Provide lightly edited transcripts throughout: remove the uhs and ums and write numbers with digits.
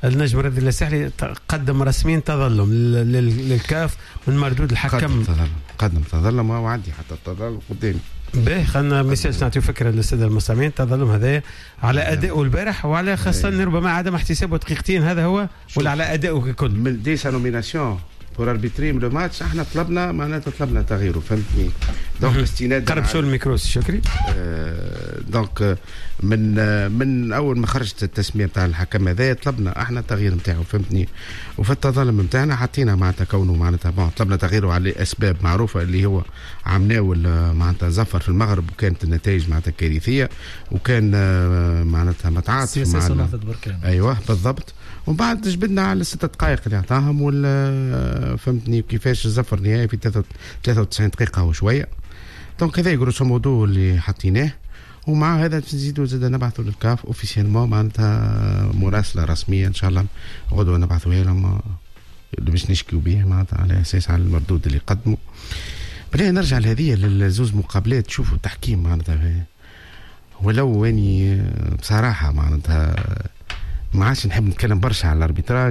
النجم رضي الله السحلي قدم رسميا تظلم للكاف من مردود الحكم. قدم تظلم وعندي حتى التظلم قدامي. باهي خلنا ميساج نعطيو فكره للساده المستمعين. تظلم هذا على اداؤه البارح وعلى خاصه ربما عدم احتسابه دقيقتين، هذا هو، ولا على اداؤه ككل؟ من دي سا نوميناسيون بور اربيتري لو ماتش احنا طلبنا معناتها طلبنا تغييره، فهمتني؟ دونك استنادا قرب شو الميكرو شكري. دونك من اول ما خرجت التسميه نتاع الحكم هذا طلبنا احنا التغيير نتاعو، فهمتني؟ وفي التظلم نتاعنا حطينا معناتها كونه معناتها طلبنا تغييره على اسباب معروفه اللي هو عمناول معناتها زفر في المغرب وكانت النتائج معناتها كارثيه وكان معناتها متعاطف مع ايوه بالضبط. ومن بعد جبدنا على 6 دقائق اللي عطاهم فهمتني كيفاش الزفر النهائي في 93 دقيقه وشويه. دونك هذا جروسو مودو اللي حطيناه، ومع هذا نزيدوا زاد نبعثوا للكاف اوفيسيالمون معناتها مراسله رسميه ان شاء الله غدوه نبعثوها لهم اللي باش نشكيو به معناتها على اساس على المردود اللي قدموا. بلا نرجع لهذه للزوز مقابلات. شوفوا التحكيم معناتها ولو اني بصراحه معناتها ما عادش نحب نتكلم برشا على الاربيتراج،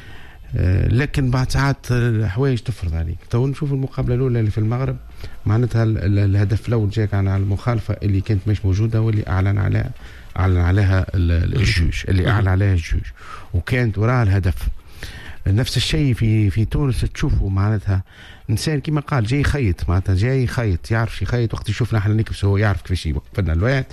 لكن بعد ساعات حوايج تفرض عليك. تو نشوف المقابله الاولى اللي في المغرب معناتها الهدف الاول جاك على المخالفه اللي كانت مش موجوده واللي اعلن عليها الجوج، اللي اعلن عليها الجوج وكانت وراها الهدف. نفس الشيء في تونس تشوفوا معناتها انسان كما قال جاي يخيط معناتها جاي يخيط يعرف يخيط، وقت يشوفنا احنا نكبس هو يعرف كيفاش يوقفنا الواحد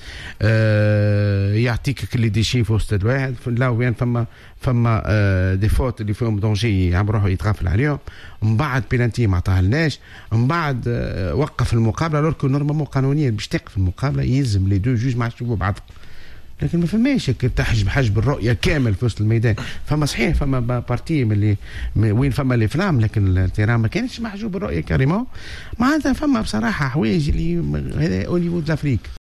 يعطيك كل دي شي في وسط الواحد. لا وين فما دي فوت اللي فيهم دونجي عم روحه يتغافل عليهم. من بعد بينالتي ما عطاهالناش، من بعد وقف المقابله لوركو نورمالمون قانونيا باش توقف المقابله يلزم لي دو جوج ما يشوفوا بعضهم، لكن ما فماش حجب الرؤيه كامل في وسط الميدان. فما صحيح فما بارتي من اللي وين فما لي فلام، لكن التيران ما كانش محجوب الرؤيه كاريمون. معناتها فما بصراحه حوايج اللي هذا او نيفو دافريك.